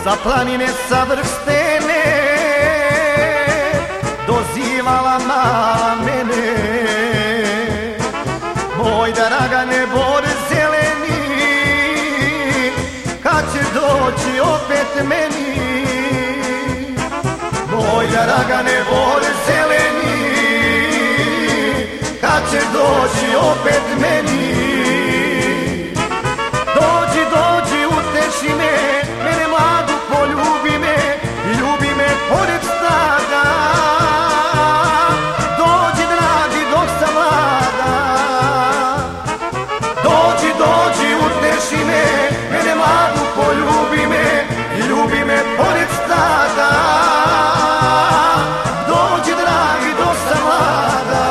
Sa planine, sa vrh stene dozivala mala mene. Moj Dragane, bor zeleni, kad će doći opet meni? Moj Dragane, bor zeleni, kad će doći opet meni? Dođi, dođi, uteši me, mene mladu poljubi me i ljubi me pored stada. Dođi, dragi, dok sam mlada. Dođi, dođi, uteši me, mene mladu poljubi me i ljubi me pored stada. Dođi, dragi, dok sam mlada.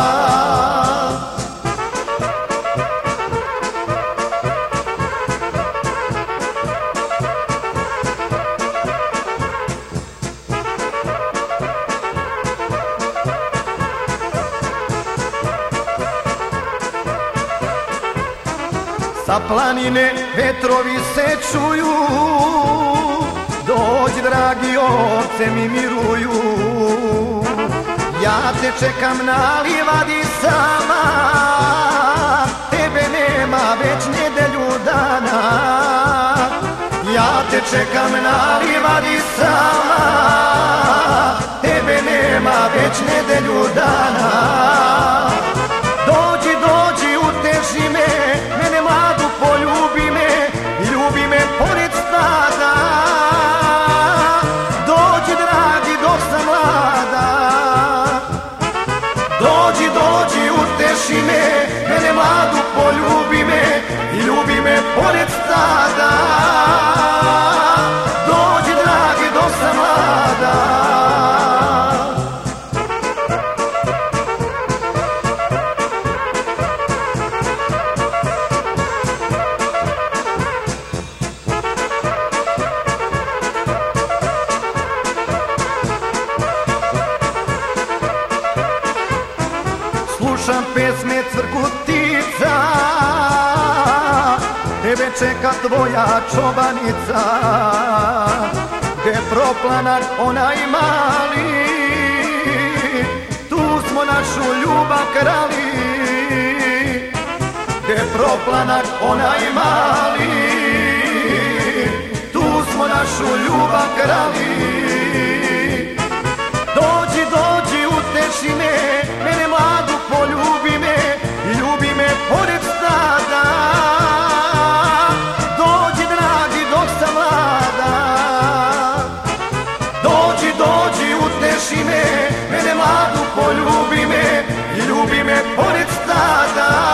Sa planine vetrovi se čuju, dođi, dragi, ovce mi miruju. Ja te čekam na livadi sama, tebe nema već nedelju dana. Ja te čekam na livadi sama, tebe nema već nedelju dana. Dođi, dođi, uteši me, mene mladu poljubi me i ljubi me pored stada. Dođi, dragi, dok sam mlada. Dođi, dođi, uteši me, mene mladu poljubi me i ljubi me pored stada. Dođi, dragi, dok sam mlada. Slušam pesme crkutica, tebe čeka tvoja čobanica. Gde proplanak onaj mali, tu smo našu ljubav krali. Gde proplanak onaj mali, tu smo našu ljubav krali. Dođi, dođi, uteši me, mene mladu poljubi me i ljubi me pored stada. Dođi, dragi, dok sam mlada. Dođi, dođi, uteši me, mene mladu poljubi me i ljubi me pored stada.